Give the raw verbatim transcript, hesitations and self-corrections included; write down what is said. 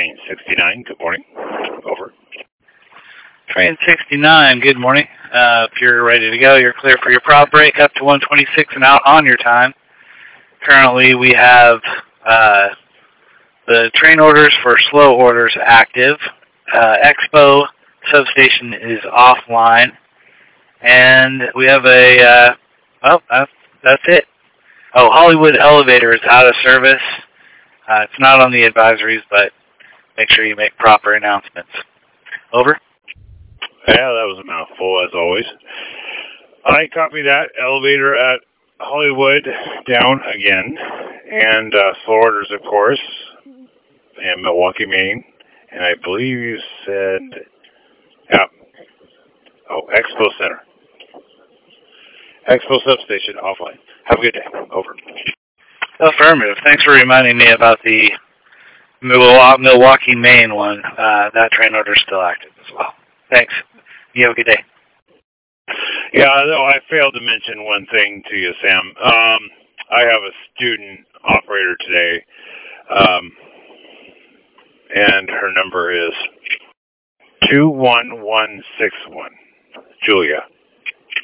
Train sixty-nine, good morning. Over. Train sixty-nine, good morning. Uh, if you're ready to go, you're clear for your prop break up to one twenty-six and out on your time. Currently, we have uh, the train orders for slow orders active. Uh, Expo substation is offline. And we have a, uh, well, that's, that's it. Oh, Hollywood Elevator is out of service. Uh, it's not on the advisories, but make sure you make proper announcements. Over. Yeah, that was a mouthful, as always. I copy that. Elevator at Hollywood down again. And uh, slow orders, of course, in Milwaukee, Maine. And I believe you said, yeah, oh, Expo Center. Expo substation offline. Have a good day. Over. Affirmative. Thanks for reminding me about the Milwaukee, Maine one. Uh, that train order is still active as well. Thanks. You have a good day. Yeah, no, I failed to mention one thing to you, Sam. Um, I have a student operator today, um, and her number is two one one six one. Julia.